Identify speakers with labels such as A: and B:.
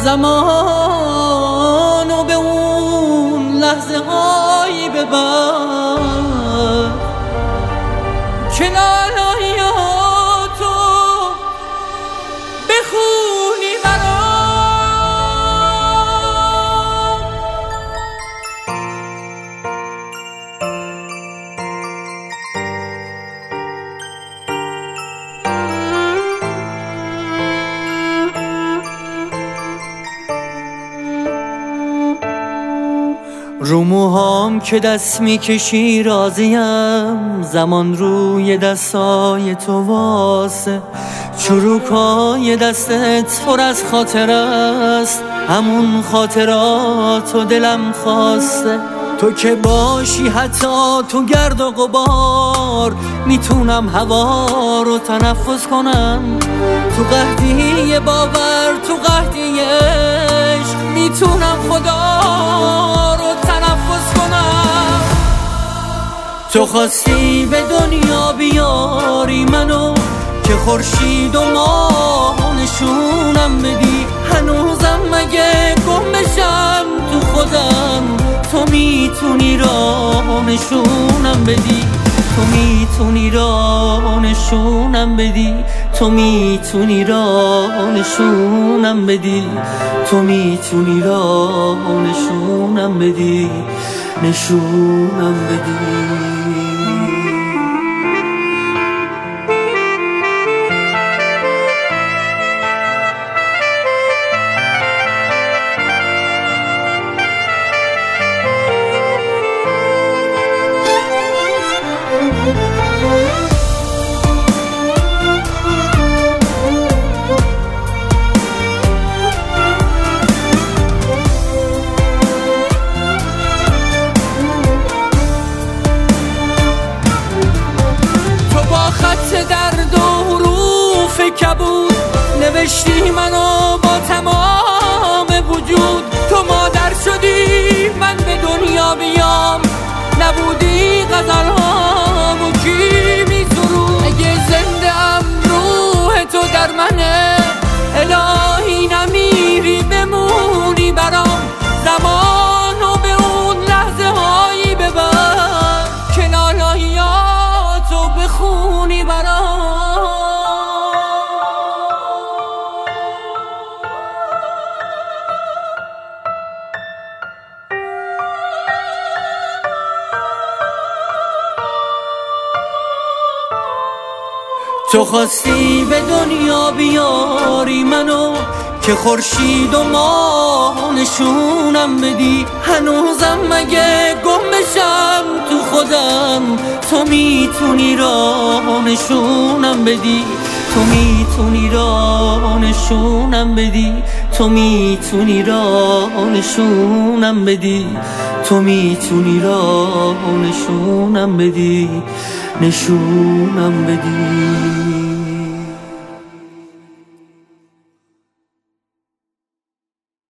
A: زمانو به اون لحظه هایی ببر که لالایاتو بخونی رو موهام که دست میکشی راضیم، زمان روی دستای تو واسه، چروکای دستت پر از خاطر است، همون خاطراتو دلم خواسته. تو که باشی حتی تو گرد و غبار، میتونم هوا رو تنفس کنم. تو قحطی باور، تو قحطی عشق، میتونم خدا رو تنفس کنم. تو خواستی به دنیا بیاری منو، که خورشید و ماه نشونم بدی. هنوزم مگه گم بشم تو خودم، تو میتونی راه نشونم بدی. تو میتونی راه نشونم بدی. تو میتونی راه نشونم بدی. تو میتونی راه نشونم بدی. نشونم بدی. درد و حروف کبود نوشتی منو با تمام وجود. تو مادر شدی من به دنیا بیام، نبودی غزلهامو کی میسرود. اگه زنده ام روح تو در منه، الهی نمیری بمونی برام. زمانو به اون لحظه هایی ببر که لالایاتو بخونی برام. تو خواستی به دنیا بیاری منو، که خورشید و ماه نشونم بدی. هنوزم مگه گم بشم تو خودم، تو میتونی راه نشونم بدی. تو میتونی راه نشونم بدی. تو میتونی راه نشونم بدی. تو میتونی راه نشونم بدی. نشونم بدی.